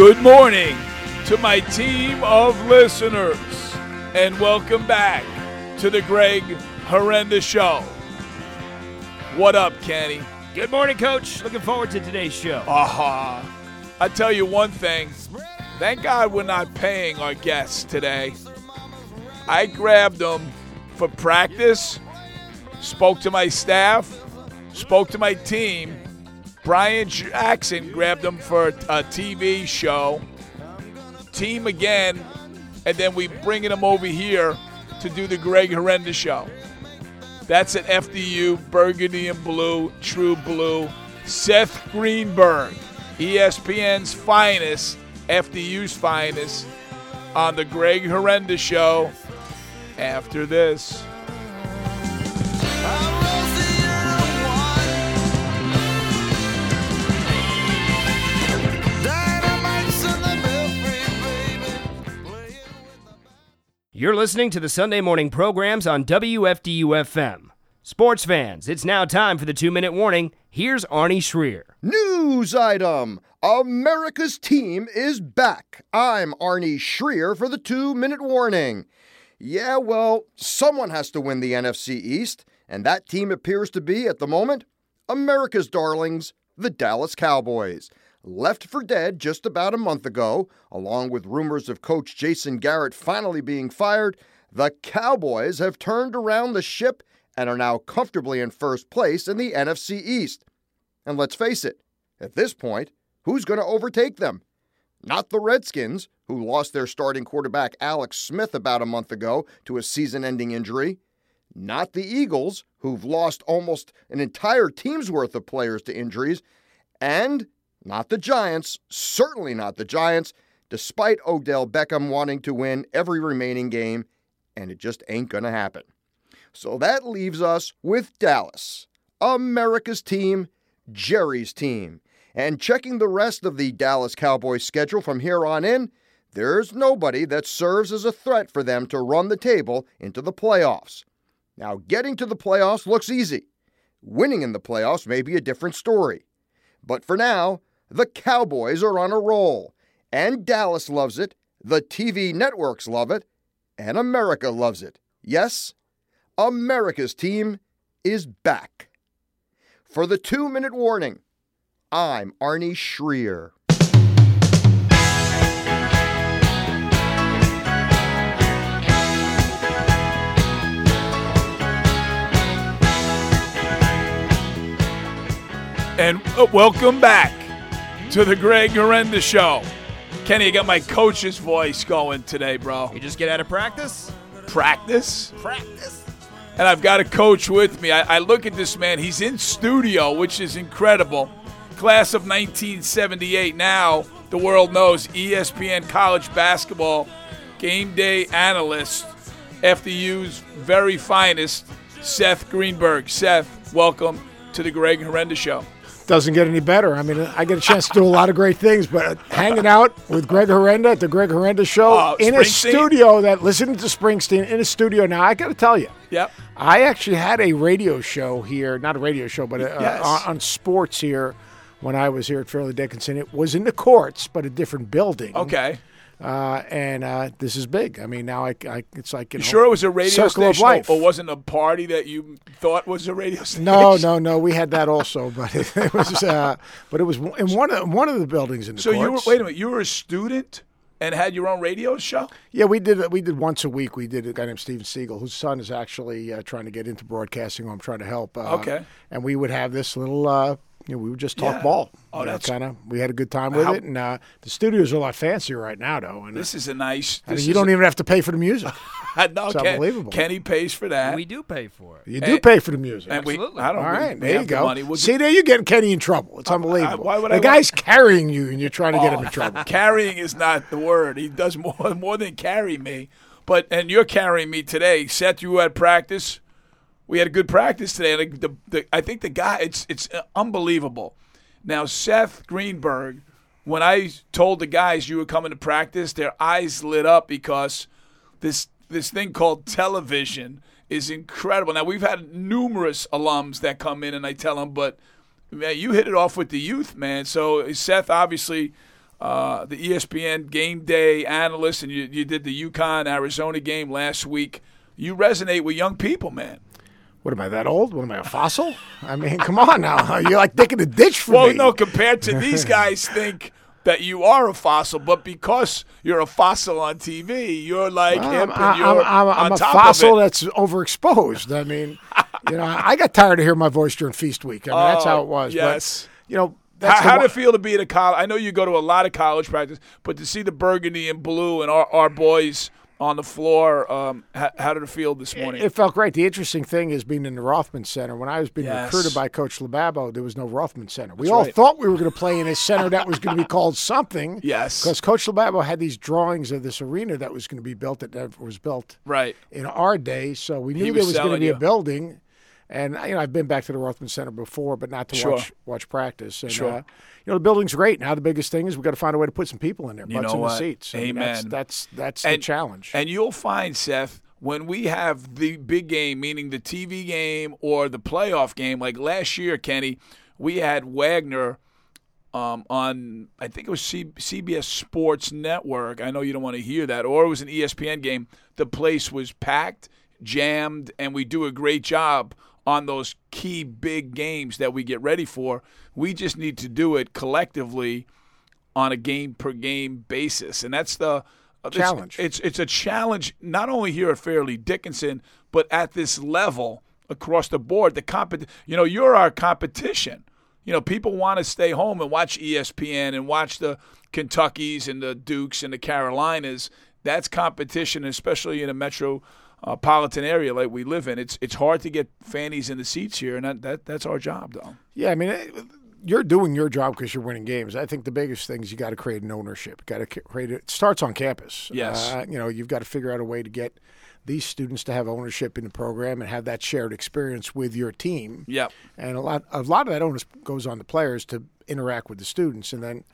Good morning to my team of listeners, and welcome back to the Greg Horrendous Show. What up, Kenny? Good morning, Coach. Looking forward to today's show. I tell you one thing. Thank God we're not paying our guests today. I grabbed them for practice, spoke to my staff, spoke to my team. Brian Jackson grabbed them for a TV show. Team again, and then we bringing them over here to do the Greg Horrendous Show. That's at FDU, Burgundy and Blue, True Blue. Seth Greenberg, ESPN's finest, FDU's finest, on the Greg Horrendous Show after this. You're listening to the Sunday morning programs on WFDU-FM. Sports fans, it's now time for the 2-minute warning. Here's Arnie Schreer. News item. America's team is back. I'm Arnie Schreer for the 2-minute warning. Yeah, well, someone has to win the NFC East, and that team appears to be, at the moment, America's darlings, the Dallas Cowboys. Left for dead just about a month ago, along with rumors of Coach Jason Garrett finally being fired, the Cowboys have turned around the ship and are now comfortably in first place in the NFC East. And let's face it, at this point, who's going to overtake them? Not the Redskins, who lost their starting quarterback Alex Smith about a month ago to a season-ending injury. Not the Eagles, who've lost almost an entire team's worth of players to injuries. And not the Giants, certainly not the Giants, despite Odell Beckham wanting to win every remaining game, and it just ain't going to happen. So that leaves us with Dallas, America's team, Jerry's team. And checking the rest of the Dallas Cowboys schedule from here on in, there's nobody that serves as a threat for them to run the table into the playoffs. Now, getting to the playoffs looks easy. Winning in the playoffs may be a different story. But for now, the Cowboys are on a roll, and Dallas loves it, the TV networks love it, and America loves it. Yes, America's team is back. For the 2-minute warning, I'm Arnie Schreer. And welcome back to the Greg Horrendous Show. Kenny, I got my coach's voice going today, bro. You just get out of practice? Practice? Practice. And I've got a coach with me. I look at this man. He's in studio, which is incredible. Class of 1978. Now, the world knows ESPN college basketball game day analyst, FDU's very finest, Seth Greenberg. Seth, welcome to the Greg Horrendous Show. Doesn't get any better. I mean, I get a chance to do a lot of great things, but hanging out with Greg Horrenda at the Greg Horrenda Show in a studio listening to Springsteen in a studio. Now, I got to tell you, yep. I actually had a radio show here, not a radio show, but Yes. on sports here when I was here at Fairleigh Dickinson. It was in the courts, but a different building. Okay. And this is big. I mean, now it's like, you sure it was a radio circle station of life. or wasn't a party that you thought was a radio station? No. We had that also, but it was in one of the buildings in the So courts. wait a minute, you were a student and had your own radio show? Yeah, we did once a week. We did a guy named Steven Siegel, whose son is actually trying to get into broadcasting. I'm trying to help. Okay. And we would have this little. We would just talk ball. Oh, that's we had a good time with it, and the studios are a lot fancier right now, though. And this is a nice. you don't even have to pay for the music. No, it's unbelievable. Kenny pays for that. We do pay for it. You do pay for the music. Absolutely. I don't. All right, we there you have the go. money. See, there you're getting Kenny in trouble. It's unbelievable. Why would I the guy's carrying you, and you're trying to get him in trouble. Carrying is not the word. He does more than carry me. And you're carrying me today. Seth, you had practice. We had a good practice today. And I think the guy, it's unbelievable. Now, Seth Greenberg, when I told the guys you were coming to practice, their eyes lit up because this thing called television is incredible. Now, we've had numerous alums that come in, and I tell them, but man, you hit it off with the youth, man. So Seth obviously the ESPN game day analyst, and you did the UConn-Arizona game last week. You resonate with young people, man. What, am I that old? What, am I, a fossil? I mean, come on now. You're like digging a ditch for me. Well, no, compared to these guys think that you are a fossil, but because you're a fossil on TV, you're like hip and you're I'm on a top fossil of it. that's overexposed. I mean, I got tired of hearing my voice during feast week. I mean, that's how it was. Yes. But, how did it feel to be at a college? I know you go to a lot of college practice, but to see the burgundy and blue and our boys on the floor, how did it feel this morning? It felt great. The interesting thing is being in the Rothman Center. When I was being recruited by Coach Lababo, there was no Rothman Center. We all thought we were going to play in a center that was going to be called something. Yes. Because Coach Lababo had these drawings of this arena that was going to be built that never was built in our day. So we knew there was going to be a building. And, I've been back to the Rothman Center before, but not to watch practice. And, the building's great. Now the biggest thing is we've got to find a way to put some people in there, butts in the seats. Amen. That's the challenge. And you'll find, Seth, when we have the big game, meaning the TV game or the playoff game, like last year, Kenny, we had Wagner on, I think it was CBS Sports Network. I know you don't want to hear that. Or it was an ESPN game. The place was packed, jammed, and we do a great job on those key big games that we get ready for. We just need to do it collectively on a game-per-game basis. And that's the challenge. It's a challenge not only here at Fairleigh Dickinson, but at this level across the board. You're our competition. People want to stay home and watch ESPN and watch the Kentuckys and the Dukes and the Carolinas. That's competition, especially in a metropolitan area like we live in. It's hard to get fannies in the seats here, and that's our job, though. Yeah, I mean, you're doing your job because you're winning games. I think the biggest thing is you got to create an ownership. Got to create it. It starts on campus. Yes. You've got to figure out a way to get these students to have ownership in the program and have that shared experience with your team. Yep. And a lot of that onus goes on the players to interact with the students, and then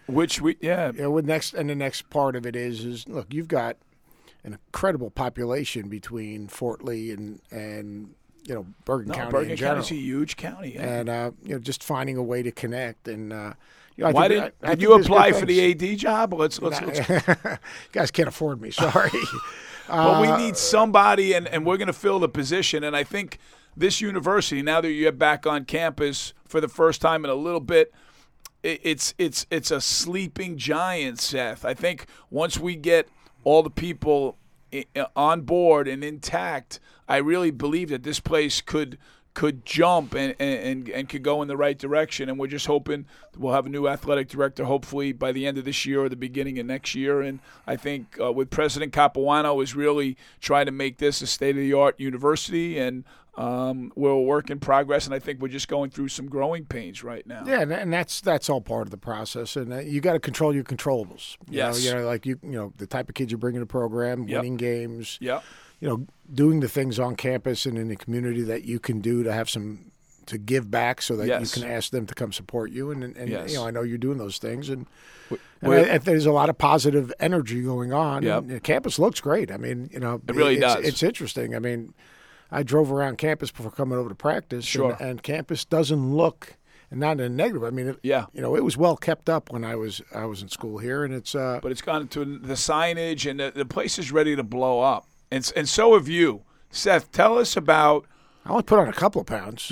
the next part of it is look, you've got an incredible population between Fort Lee and Bergen County. Bergen County's a huge county, and just finding a way to connect. And why did you apply for the AD job? Let's you guys can't afford me. Sorry. Well, we need somebody, and we're going to fill the position. And I think this university, now that you're back on campus for the first time in a little bit, it's a sleeping giant, Seth. I think once we get all the people on board and intact, I really believe that this place could jump and could go in the right direction. And we're just hoping we'll have a new athletic director hopefully by the end of this year or the beginning of next year. And I think with President Capuano is really trying to make this a state-of-the-art university, and we're a work in progress, and I think we're just going through some growing pains right now. Yeah, and that's all part of the process, and you got to control your controllables. Yes. The type of kids you bring in the program, winning games. Yeah. Doing the things on campus and in the community that you can do to have to give back, so that you can ask them to come support you. And I know you're doing those things, and there's a lot of positive energy going on. Yep. And campus looks great. I mean, it really does. It's interesting. I mean, I drove around campus before coming over to practice, and campus doesn't look, and not in a negative. I mean, it was well kept up when I was in school here, and it's. But it's gone to the signage, and the place is ready to blow up, and so have you, Seth. Tell us about. I only put on a couple of pounds.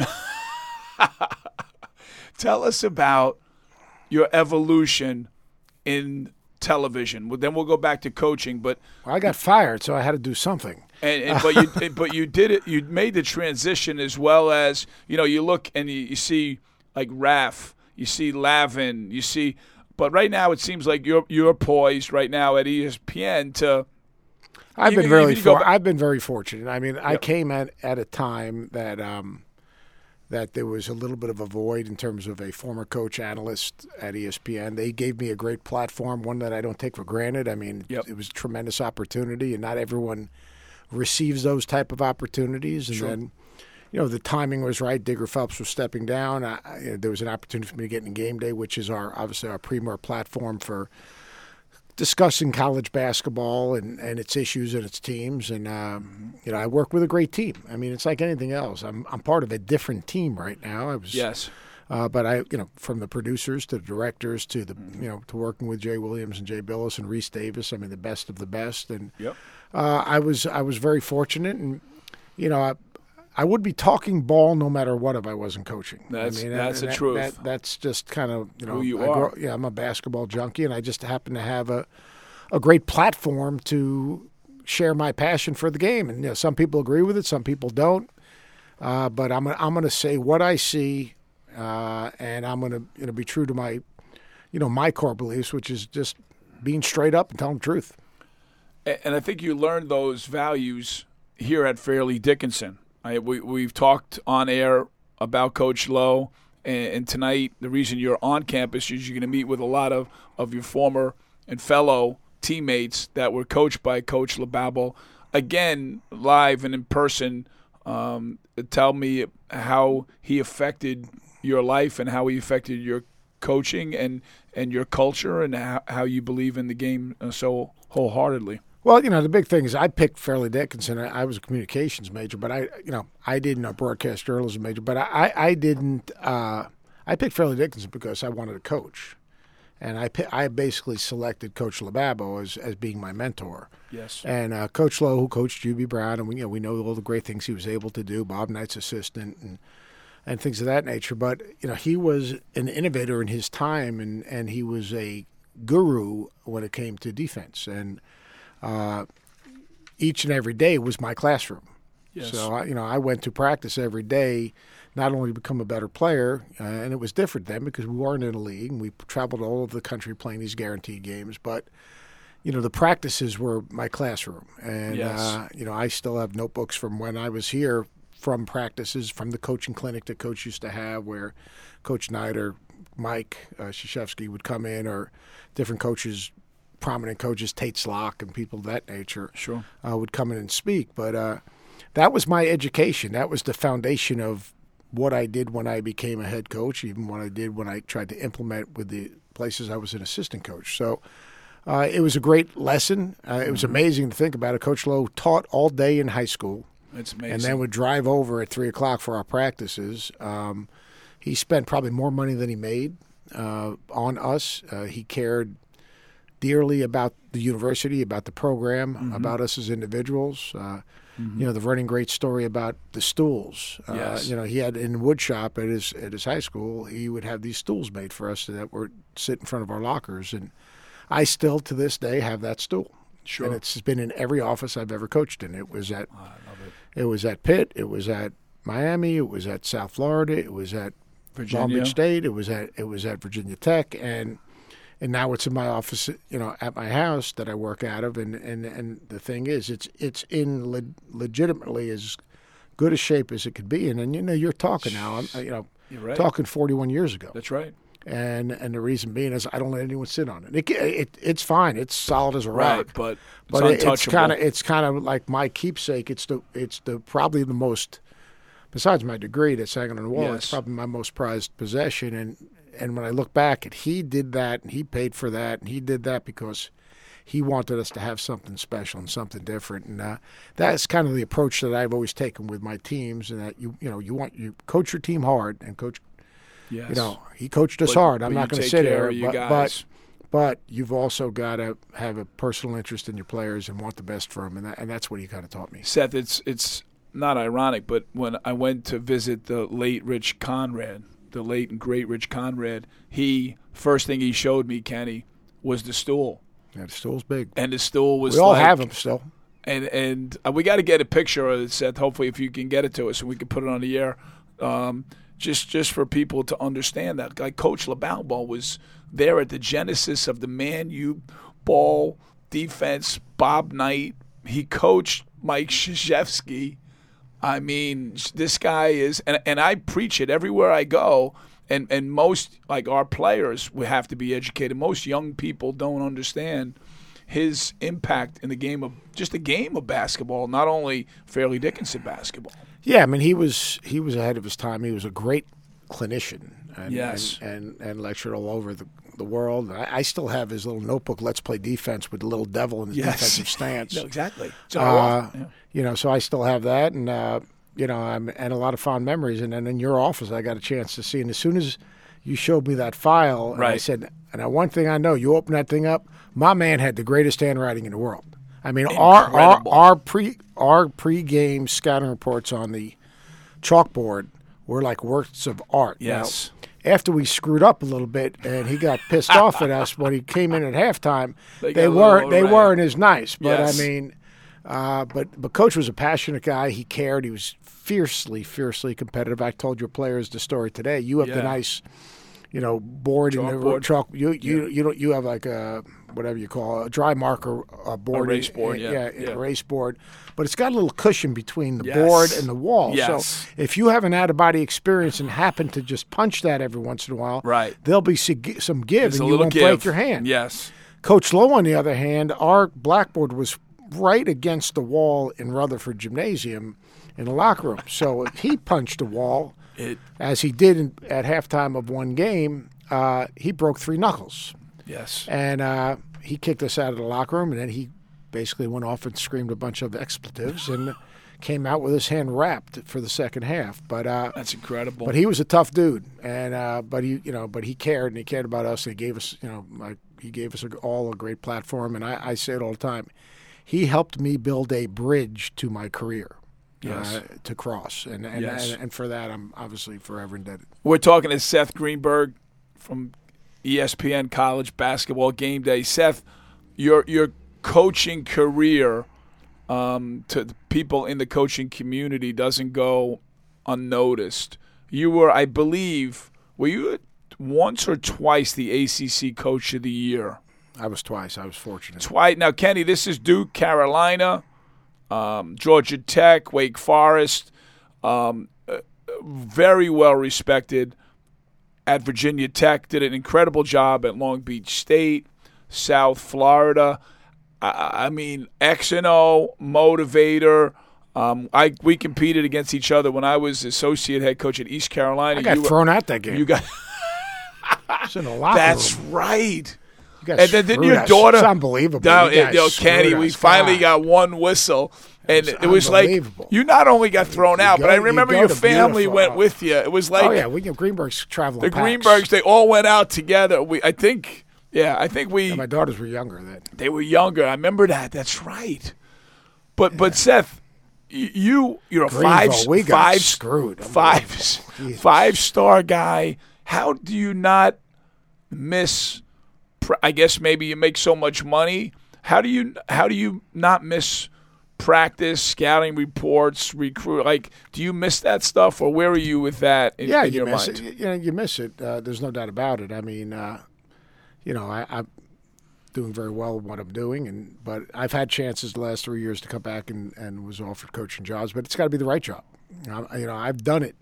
Tell us about your evolution in television. Then we'll go back to coaching, but I got fired, so I had to do something. But you did it. You made the transition, as well as you look and you see like Raf, you see Lavin, you see. But right now, it seems like you're poised right now at ESPN to. I've been very fortunate. I mean, I came at a time that that there was a little bit of a void in terms of a former coach analyst at ESPN. They gave me a great platform, one that I don't take for granted. I mean, it was a tremendous opportunity, and not everyone receives those type of opportunities. And then, the timing was right. Digger Phelps was stepping down. There was an opportunity for me to get in Game Day, which is obviously our premier platform for discussing college basketball and its issues and its teams. And, I work with a great team. I mean, it's like anything else. I'm part of a different team right now. But from the producers to the directors to the, to working with Jay Williams and Jay Billis and Reese Davis, I mean, the best of the best. And I was very fortunate, and I would be talking ball no matter what if I wasn't coaching. That's the truth. That's just kind of who you are. I'm a basketball junkie, and I just happen to have a great platform to share my passion for the game. And some people agree with it, some people don't. But I'm going to say what I see, and I'm going to be true to my, my core beliefs, which is just being straight up and telling the truth. And I think you learned those values here at Fairleigh Dickinson. We've talked on air about Coach Lowe, and tonight the reason you're on campus is you're going to meet with a lot of your former and fellow teammates that were coached by Coach LeBalbo. Again, live and in person, tell me how he affected your life and how he affected your coaching and your culture and how you believe in the game so wholeheartily. Well, the big thing is I picked Fairleigh Dickinson. I was a communications major, but I didn't a broadcast journalism major. But I didn't. I picked Fairleigh Dickinson because I wanted to coach, and I basically selected Coach LeBalbo as being my mentor. Yes. And Coach Lowe, who coached Juby Brown, and we know all the great things he was able to do. Bob Knight's assistant and things of that nature. But he was an innovator in his time, and he was a guru when it came to defense and. Each and every day was my classroom. Yes. So, I went to practice every day, not only to become a better player, and it was different then because we weren't in a league, and we traveled all over the country playing these guaranteed games. But, the practices were my classroom. And, yes. I still have notebooks from when I was here from practices, from the coaching clinic that Coach used to have where Coach Knight or Mike Krzyzewski would come in, or different coaches, prominent coaches, Tate Slock and people of that nature, sure, would come in and speak. But that was my education. That was the foundation of what I did when I became a head coach, even what I did when I tried to implement with the places I was an assistant coach. So it was a great lesson. It was amazing to think about it. Coach Lowe taught all day in high school. It's amazing. And then would drive over at 3 o'clock for our practices. He spent probably more money than he made on us. He cared dearly about the university, about the program, about us as individuals. The running great story about the stools. Yes. He had in woodshop at his high school, he would have these stools made for us that would sit in front of our lockers. And I still, to this day, have that stool. Sure. And it's been in every office I've ever coached in. It was at I love it. It was at Pitt. It was at Miami. It was at South Florida. It was at Virginia. Long Beach State. It was at Virginia Tech. And now it's in my office, at my house that I work out of. And the thing is, it's in legitimately as good a shape as it could be. And you're talking now. You're right. Talking 41 years ago. That's right. And the reason being is I don't let anyone sit on it. It's fine. It's solid as a rock. Right, but it's untouchable. It's kind of like my keepsake. It's the probably the most, besides my degree that's hanging on the wall. Yes. It's probably my most prized possession. And when I look back, he did that, and he paid for that, and he did that because he wanted us to have something special and something different. And that's kind of the approach that I've always taken with my teams. And that you coach your team hard, and coach. Yes. He coached us hard. I'm not going to sit there, but you've also got to have a personal interest in your players and want the best for them, and that's what he kind of taught me. Seth, it's not ironic, but when I went to visit the late Rich Conrad, the late and great Rich Conrad, first thing he showed me, Kenny, was the stool. Yeah, the stool's big. And the stool was we all have them still. And we got to get a picture of it, Seth, hopefully if you can get it to us and we can put it on the air. Just for people to understand that. Like Coach LeBalbo was there at the genesis of the Man U ball defense, Bob Knight. He coached Mike Krzyzewski. I mean, this guy is – and I preach it everywhere I go. And most, like our players, we have to be educated. Most young people don't understand his impact in the game of – just the game of basketball, not only Fairleigh Dickinson basketball. Yeah, I mean, he was ahead of his time. He was a great clinician and lectured all over the world. I still have his little notebook, Let's Play Defense, with the little devil in his defensive stance. No, exactly. So I still have that. And, and a lot of fond memories. And then in your office, I got a chance to see. And as soon as you showed me that file, and I said, and one thing I know, you open that thing up, my man had the greatest handwriting in the world. I mean, our pre-game scouting reports on the chalkboard were like works of art. Yes. Now, after we screwed up a little bit and he got pissed off at us when he came in at halftime, they weren't as nice. But yes. I mean, but Coach was a passionate guy. He cared. He was fiercely competitive. I told your players the story today. You have the nice, board in the chalk. You have like a whatever you call a dry marker board, erase board, erase board. But it's got a little cushion between the board and the wall. Yes. So if you have an out-of-body experience and happen to just punch that every once in a while, there'll be some give, and you won't break your hand. Yes. Coach Lowe, on the other hand, our blackboard was right against the wall in Rutherford Gymnasium in the locker room. So if he punched a wall, as he did at halftime of one game, he broke 3 knuckles. Yes. And he kicked us out of the locker room, and then he basically went off and screamed a bunch of expletives and came out with his hand wrapped for the second half. But that's incredible. But he was a tough dude, and but he cared, and he cared about us. And he gave us, he gave us all a great platform. And I say it all the time. He helped me build a bridge to my career. To cross, and for that I'm obviously forever indebted. We're talking to Seth Greenberg from ESPN College Basketball Game Day. Seth, your coaching career to the people in the coaching community doesn't go unnoticed. You were, I believe, were you once or twice the ACC Coach of the Year? I was twice. I was fortunate. Twice. Now, Kenny, this is Duke, Carolina, Georgia Tech, Wake Forest, very well respected at Virginia Tech, did an incredible job at Long Beach State, South Florida. I mean, X&O, motivator. We competed against each other when I was associate head coach at East Carolina. I got thrown out that game. You got in the locker That's room. Right. And then didn't your daughter? It's unbelievable. Kenny, we finally got one whistle. And it was like, you not only got thrown out, but I remember your family went with you. It was like, oh yeah, we Greenberg's traveling. The packs. Greenbergs, they all went out together. I think we. Yeah, my daughters were younger then. They were younger. I remember that. That's right. But Seth, you're a five-star guy. How do you not miss? I guess maybe you make so much money. How do you not miss practice, scouting reports, recruit? Like, do you miss that stuff, or where are you with that in your mind? You miss it. There's no doubt about it. I mean, I'm doing very well with what I'm doing, but I've had chances the last 3 years to come back and was offered coaching jobs, but it's got to be the right job. I've done it.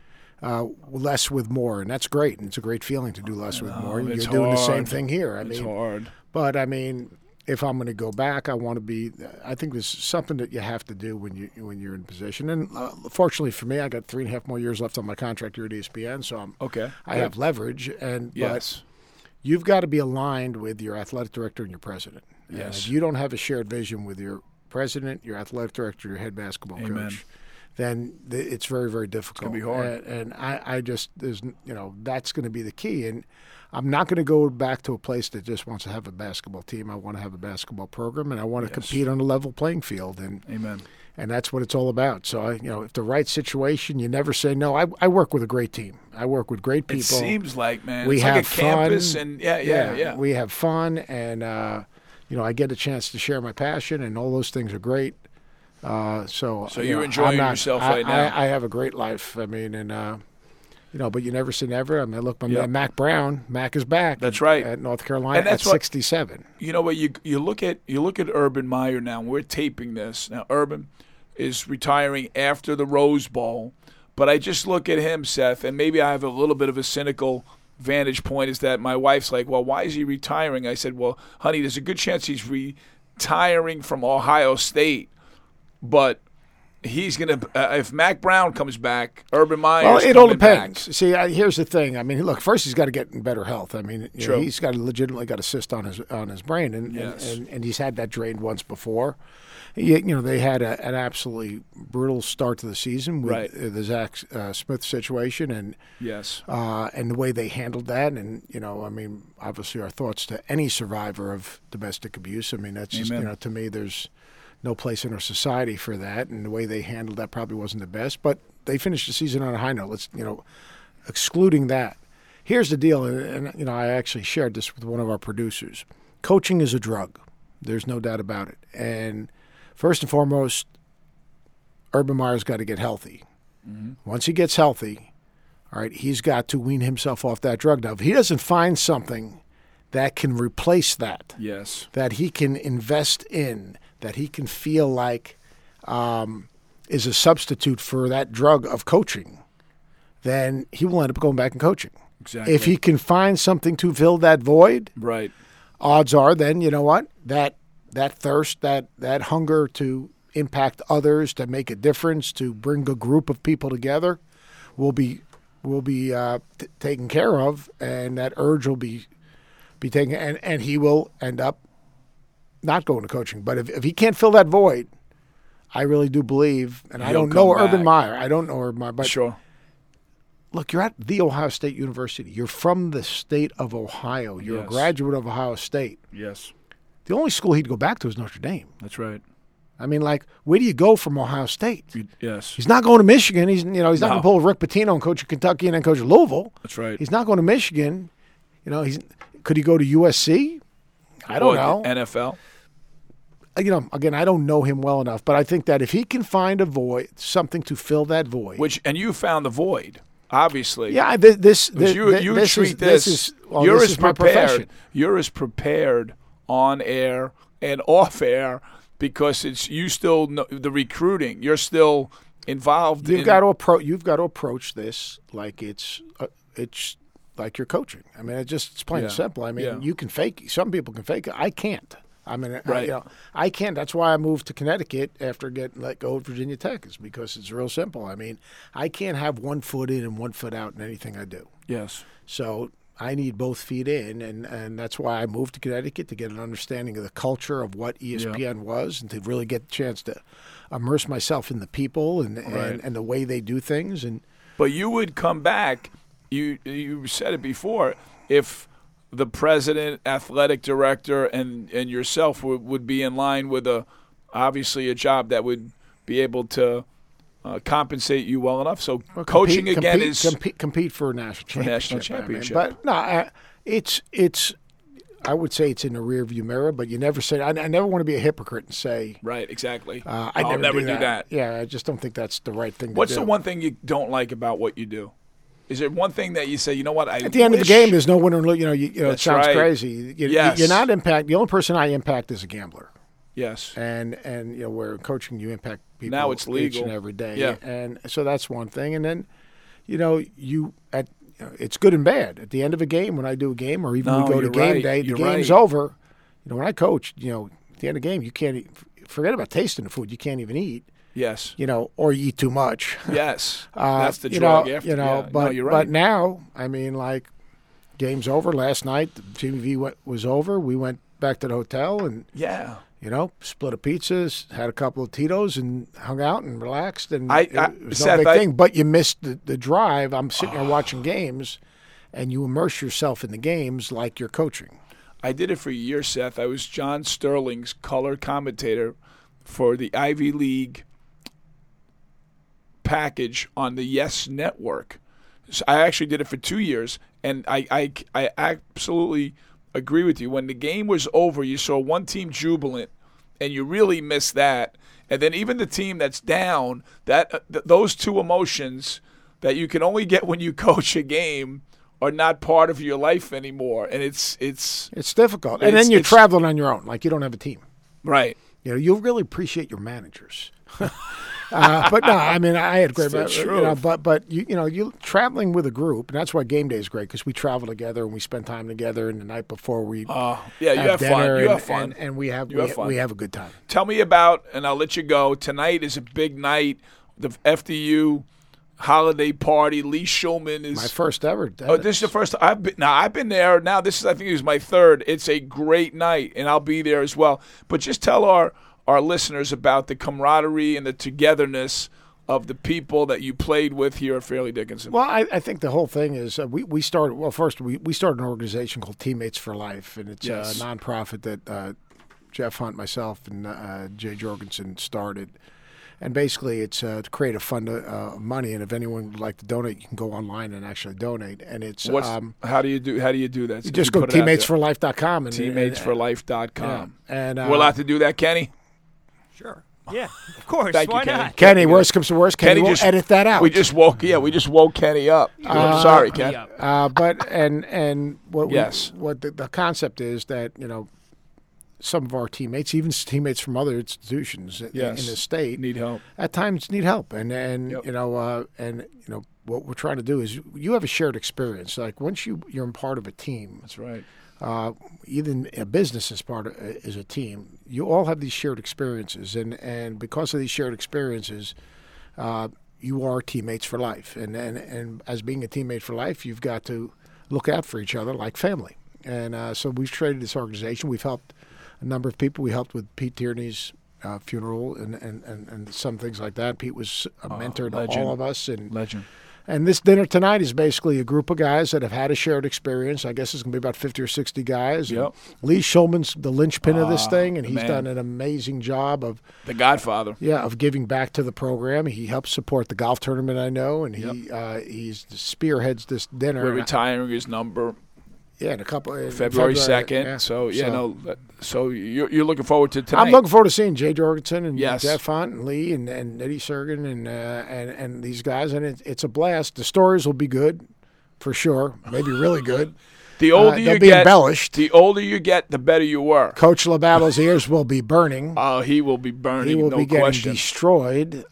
Less with more, and that's great. And it's a great feeling to do less with more. You're doing the same thing here. It's hard. But, I mean, if I'm going to go back, I want to be – I think there's something that you have to do when you're in position. And fortunately for me, I got 3.5 more years left on my contract here at ESPN, so I have leverage. But you've got to be aligned with your athletic director and your president. Yes. If you don't have a shared vision with your president, your athletic director, your head basketball coach – then it's very, very difficult. It's going to be hard. And I just, that's going to be the key. And I'm not going to go back to a place that just wants to have a basketball team. I want to have a basketball program, and I want to compete on a level playing field. And And that's what it's all about. So, if the right situation, you never say no. I work with a great team. I work with great people. It seems like, man. We it's have like a fun. Campus and yeah. We have fun, and, I get a chance to share my passion, and all those things are great. So you're enjoying yourself right now. I have a great life. I mean, and but you never say never. I mean, look, my man Mac Brown. Mac is back. That's right. At North Carolina at 67. You know what? You look at Urban Meyer now. We're taping this now. Urban is retiring after the Rose Bowl, but I just look at him, Seth, and maybe I have a little bit of a cynical vantage point. Is that my wife's like, well, why is he retiring? I said, well, honey, there's a good chance he's retiring from Ohio State. But he's going to if Mac Brown comes back, Urban Meyer. Well, it all depends. Back. See, here's the thing. I mean, look, first he's got to get in better health. I mean, he's got to legitimately got a cyst on his brain, and he's had that drained once before. They had an absolutely brutal start to the season with right. the Zach Smith situation, and and the way they handled that. And I mean, obviously, our thoughts to any survivor of domestic abuse. I mean, that's Amen. just to me, there's no place in our society for that, and the way they handled that probably wasn't the best. But they finished the season on a high note. Let's excluding that. Here's the deal, and I actually shared this with one of our producers. Coaching is a drug. There's no doubt about it. And first and foremost, Urban Meyer's got to get healthy. Mm-hmm. Once he gets healthy, all right, he's got to wean himself off that drug. Now, if he doesn't find something that can replace that, that he can invest in, that he can feel like is a substitute for that drug of coaching, then he will end up going back and coaching. Exactly. If he can find something to fill that void, right, odds are then, you know what, that thirst, that hunger to impact others, to make a difference, to bring a group of people together will be taken care of, and that urge will be taken, and he will end up not going to coaching. But if he can't fill that void, I really do believe, and I don't know Urban Meyer. I don't know Urban Meyer, but sure. Look, you're at The Ohio State University. You're from the state of Ohio. You're a graduate of Ohio State. Yes. The only school he'd go back to is Notre Dame. That's right. I mean, like, where do you go from Ohio State? Yes. He's not going to Michigan. He's not going to pull Rick Pitino and coach Kentucky and then coach Louisville. That's right. He's not going to Michigan. Could he go to USC? I don't know. NFL? Again, I don't know him well enough, but I think that if he can find a void, something to fill that void. And you found the void, obviously. Yeah, you treat this. You're as prepared. You're as prepared on air and off air because you still know the recruiting. You're still involved. You've got to approach this like it's like you're coaching. I mean, it's plain and simple. I mean, you can fake it. Some people can fake it. I can't. I mean, right. I can't. That's why I moved to Connecticut after getting let go of Virginia Tech, is because it's real simple. I mean, I can't have 1 foot in and 1 foot out in anything I do. Yes. So I need both feet in, and that's why I moved to Connecticut, to get an understanding of the culture of what ESPN was, and to really get the chance to immerse myself in the people and the way they do things. But you would come back. You said it before. If the president, athletic director, and yourself would be in line with obviously a job that would be able to compensate you well enough. So coaching is compete for a national championship. But no, it's I would say it's in the rearview mirror. But you never say. I never want to be a hypocrite and say right. Exactly. I'll never do that. Yeah, I just don't think that's the right thing. What's to do. the one thing you don't like about what you do? Is there one thing that you say, you know what, at the end of the game, there's no winner and lose. It sounds right. crazy. You're not impact. The only person I impact is a gambler. Yes. And where coaching, you impact people now it's legal. Each and every day. Yeah. And so that's one thing. And then, it's good and bad. At the end of a game, when I do a game, or even we go to game day, the game's over. When I coach, at the end of the game, you can't forget about tasting the food. You can't even eat. Yes. Or you eat too much. Yes. That's the drug after. But you're right. But now, I mean, like, game's over. Last night, the TV was over. We went back to the hotel and split a pizza, had a couple of Tito's, and hung out and relaxed. And it was no big thing. But you missed the drive. I'm sitting there watching games, and you immerse yourself in the games like you're coaching. I did it for a year, Seth. I was John Sterling's color commentator for the Ivy League package on the Yes Network. So I actually did it for 2 years, and I absolutely agree with you. When the game was over, you saw one team jubilant, and you really missed that. And then even the team that's down, those two emotions that you can only get when you coach a game are not part of your life anymore, and it's difficult. And then you're traveling on your own, like you don't have a team, right? You'll really appreciate your managers. But no, I mean, I had great. But you're traveling with a group, and that's why game day is great, because we travel together and we spend time together. And the night before we you have fun. You have fun, and we have a good time. Tell me about, and I'll let you go. Tonight is a big night. The FDU holiday party. Lee Shulman is my first ever. Oh, this is the first. I've been there. Now this is, I think, it was my third. It's a great night, and I'll be there as well. But just tell our our listeners about the camaraderie and the togetherness of the people that you played with here at Fairleigh Dickinson? Well, I think the whole thing is we started. Well, first we started an organization called Teammates for Life, and it's a nonprofit that Jeff Hunt, myself, and Jay Jorgensen started. And basically, it's to create a fund of money. And if anyone would like to donate, you can go online and actually donate. And it's how do you do that? You just go to teammatesforlife.com and teammatesforlife.com. Yeah. And we're allowed to do that, Kenny? Sure. Yeah, of course. Thank Why you, Kenny. not? Kenny, worst comes to worst, Kenny will edit that out. We just woke Kenny up. I'm sorry, Ken. But what the concept is that some of our teammates, even teammates from other institutions in the state, need help. At times need help, and what we're trying to do is you have a shared experience. Like once you're part of a team. That's right. Even a business is a team. You all have these shared experiences, and because of these shared experiences, you are teammates for life. And as being a teammate for life, you've got to look out for each other like family. And so we've created this organization. We've helped a number of people. We helped with Pete Tierney's funeral and some things like that. Pete was a mentor to all of us. Legend. And this dinner tonight is basically a group of guys that have had a shared experience. I guess it's going to be about 50 or 60 guys. Yep. Lee Shulman's the linchpin of this thing, and he's done an amazing job of the Godfather. Yeah, of giving back to the program. He helps support the golf tournament, I know, and he spearheads this dinner. We're retiring his number. Yeah, in a couple February 2nd. Yeah. So you're looking forward to tonight. I'm looking forward to seeing Jay Jorgensen and Jeff Hunt and Lee and Eddie Sergen and these guys, and it's a blast. The stories will be good, for sure. Maybe really good. The older you they'll be embellished. The older you get, the better you were. Coach LaBattle's ears will be burning. Oh, he will be burning. He will be getting question. Destroyed.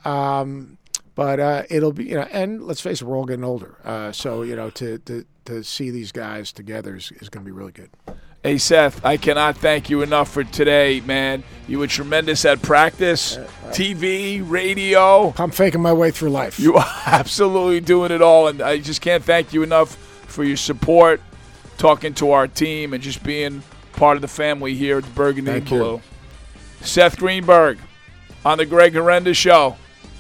But it'll be and let's face it, we're all getting older. So to see these guys together is going to be really good. Hey, Seth, I cannot thank you enough for today, man. You were tremendous at practice, TV, radio. I'm faking my way through life. You are absolutely doing it all, and I just can't thank you enough for your support, talking to our team, and just being part of the family here at the Burgundy and Blue. Seth Greenberg on the Greg Herenda Show.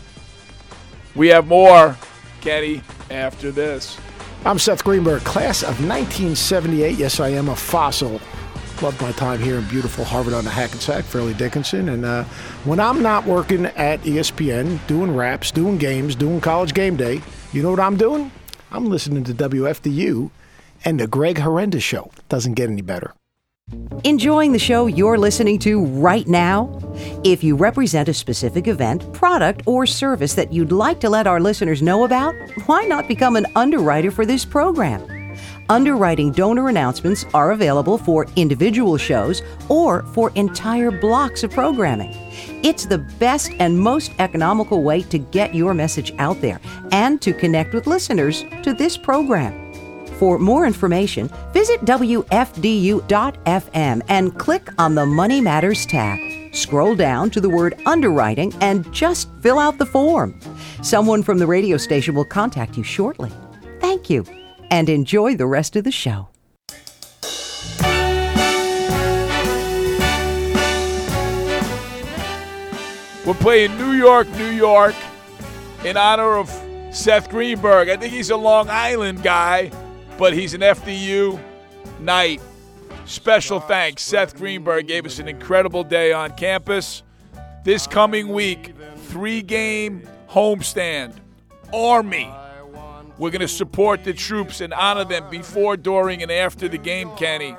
We have more, Kenny, after this. I'm Seth Greenberg, class of 1978. Yes, I am a fossil. Loved my time here in beautiful Harvard on the Hackensack, Fairleigh Dickinson. And when I'm not working at ESPN, doing raps, doing games, doing College Game Day, you know what I'm doing? I'm listening to WFDU and the Greg Herenda Show. Doesn't get any better. Enjoying the show you're listening to right now? If you represent a specific event, product, or service that you'd like to let our listeners know about, why not become an underwriter for this program? Underwriting donor announcements are available for individual shows or for entire blocks of programming. It's the best and most economical way to get your message out there and to connect with listeners to this program. For more information, visit WFDU.FM and click on the Money Matters tab. Scroll down to the word underwriting and just fill out the form. Someone from the radio station will contact you shortly. Thank you, and enjoy the rest of the show. We're playing New York, New York in honor of Seth Greenberg. I think he's a Long Island guy, but he's an FDU Knight. Special thanks. Seth Greenberg gave us an incredible day on campus. This coming week, 3-game homestand. Army. We're going to support the troops and honor them before, during, and after the game, Kenny.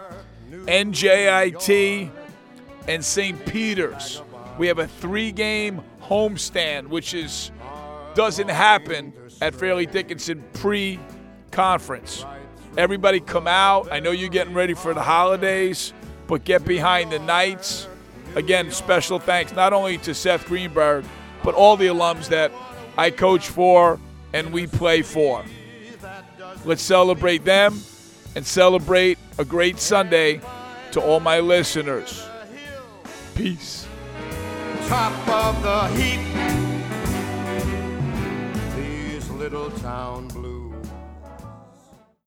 NJIT and St. Peter's. We have a 3-game homestand, which doesn't happen at Fairleigh Dickinson pre-conference. Everybody come out. I know you're getting ready for the holidays, but get behind the Knights. Again, special thanks not only to Seth Greenberg, but all the alums that I coach for and we play for. Let's celebrate them and celebrate a great Sunday to all my listeners. Peace. Top of the heap, these little towns